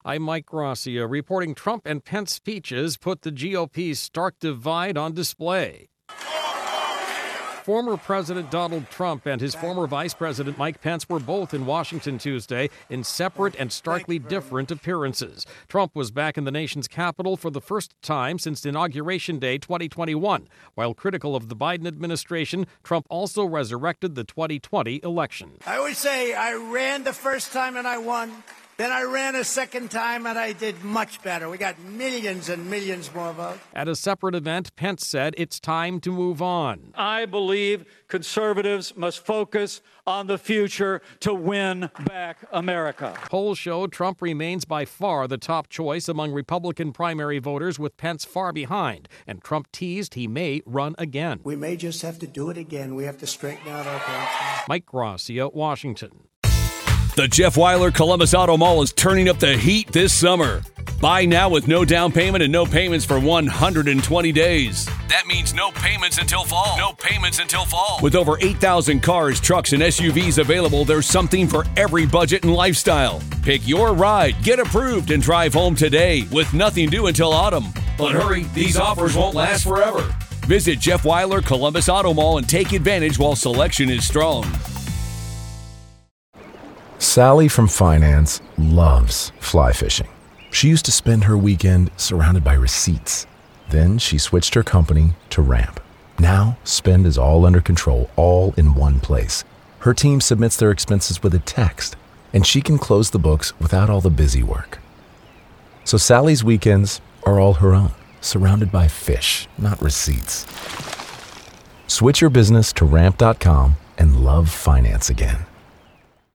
I'm Mike Gracia, reporting Trump and Pence speeches put the GOP's stark divide on display. Former President Donald Trump and his former Vice President Mike Pence were both in Washington Tuesday in separate and starkly different appearances. Trump was back in the nation's capital for the first time since Inauguration Day 2021. While critical of the Biden administration, Trump also resurrected the 2020 election. I always say I ran the first time and I won. Then I ran a second time and I did much better. We got millions and millions more votes. At a separate event, Pence said it's time to move on. I believe conservatives must focus on the future to win back America. Polls show Trump remains by far the top choice among Republican primary voters, with Pence far behind. And Trump teased he may run again. We may just have to do it again. We have to straighten out our country. Mike Gracia, Washington. The Jeff Weiler Columbus Auto Mall is turning up the heat this summer. Buy now with no down payment and no payments for 120 days. That means no payments until fall. No payments until fall. With over 8,000 cars, trucks, and SUVs available, there's something for every budget and lifestyle. Pick your ride, get approved, and drive home today with nothing due until autumn. But hurry, these offers won't last forever. Visit Jeff Weiler Columbus Auto Mall and take advantage while selection is strong. Sally from finance loves fly fishing. She used to spend her weekend surrounded by receipts. Then she switched her company to Ramp. Now, spend is all under control, all in one place. Her team submits their expenses with a text, and she can close the books without all the busy work. So Sally's weekends are all her own, surrounded by fish, not receipts. Switch your business to Ramp.com and love finance again.